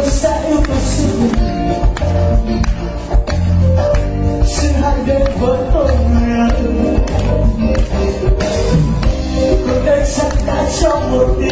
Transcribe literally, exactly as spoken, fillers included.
tôi sẽ yêu tôi suốt đời. Xin hãy đến với tôi người ơi, cuộc đời chẳng đã cho một điều